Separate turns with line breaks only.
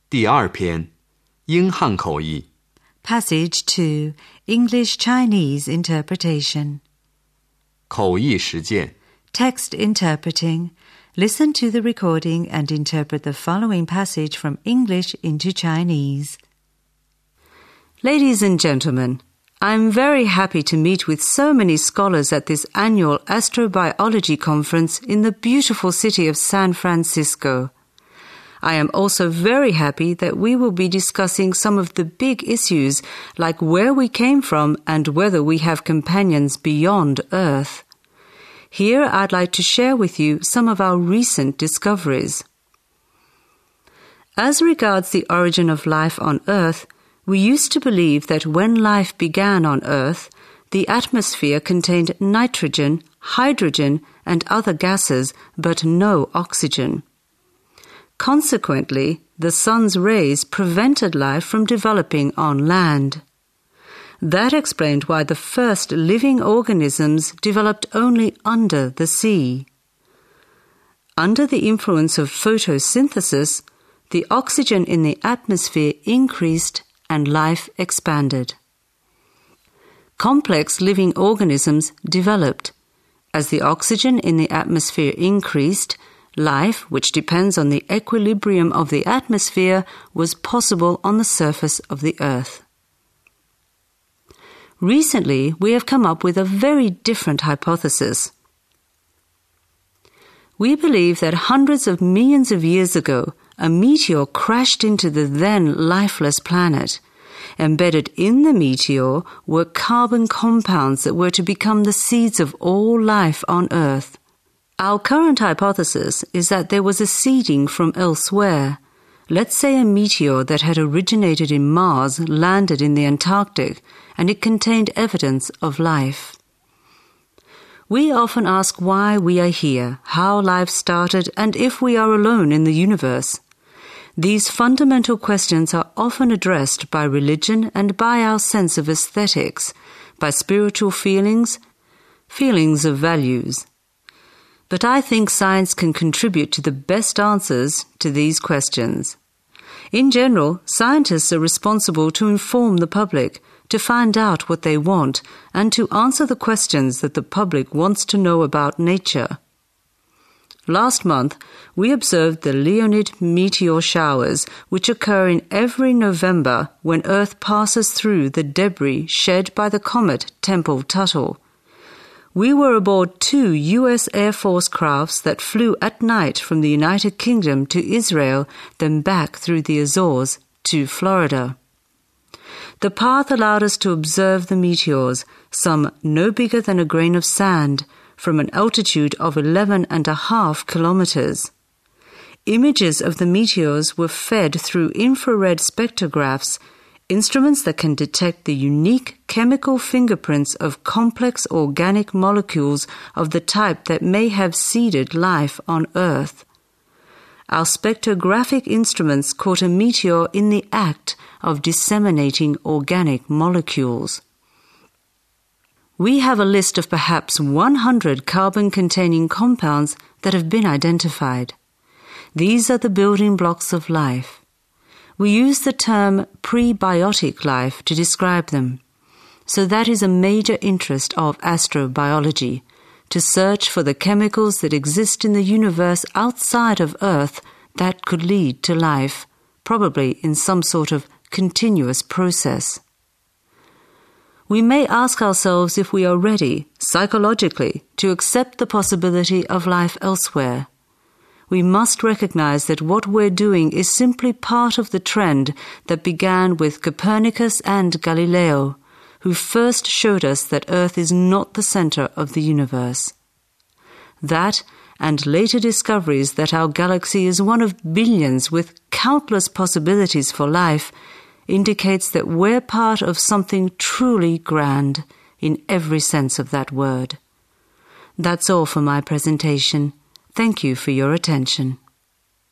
第二篇，英汉口译。
Passage 2, English-Chinese interpretation.
口译实践。
Text interpreting. Listen to the recording and interpret the following passage from English into Chinese. Ladies and gentlemen, I'm very happy to meet with so many scholars at this annual astrobiology conference in the beautiful city of San Francisco. I am also very happy that we will be discussing some of the big issues like where we came from and whether we have companions beyond Earth. Here I'd like to share with you some of our recent discoveries. As regards the origin of life on Earth, we used to believe that when life began on Earth, the atmosphere contained nitrogen, hydrogen, and other gases, but no oxygen. Consequently, the sun's rays prevented life from developing on land. That explained why the first living organisms developed only under the sea. Under the influence of photosynthesis, the oxygen in the atmosphere increased and life expanded. Complex living organisms developed. As the oxygen in the atmosphere increased, life, which depends on the equilibrium of the atmosphere, was possible on the surface of the Earth. Recently, we have come up with a very different hypothesis. We believe that hundreds of millions of years ago, a meteor crashed into the then lifeless planet. Embedded in the meteor were carbon compounds that were to become the seeds of all life on Earth. Our current hypothesis is that there was a seeding from elsewhere. Let's say a meteor that had originated in Mars landed in the Antarctic, and it contained evidence of life. We often ask why we are here, how life started, and if we are alone in the universe. These fundamental questions are often addressed by religion and by our sense of aesthetics, by spiritual feelings of values. But I think science can contribute to the best answers to these questions. In general, scientists are responsible to inform the public, to find out what they want, and to answer the questions that the public wants to know about nature. Last month, we observed the Leonid meteor showers, which occur in every November when Earth passes through the debris shed by the comet Tempel-Tuttle. We were aboard 2 U.S. Air Force crafts that flew at night from the United Kingdom to Israel, then back through the Azores to Florida. The path allowed us to observe the meteors, some no bigger than a grain of sand, from an altitude of 11.5 kilometers. Images of the meteors were fed through infrared spectrographs, instruments that can detect the unique chemical fingerprints of complex organic molecules of the type that may have seeded life on Earth. Our spectrographic instruments caught a meteor in the act of disseminating organic molecules. We have a list of perhaps 100 carbon-containing compounds that have been identified. These are the building blocks of life. We use the term prebiotic life to describe them. So that is a major interest of astrobiology, to search for the chemicals that exist in the universe outside of Earth that could lead to life, probably in some sort of continuous process. We may ask ourselves if we are ready, psychologically, to accept the possibility of life elsewhere. We must recognize that what we're doing is simply part of the trend that began with Copernicus and Galileo, who first showed us that Earth is not the center of the universe. That, and later discoveries that our galaxy is one of billions with countless possibilities for life, indicates that we're part of something truly grand in every sense of that word. That's all for my presentation. Thank you for your attention.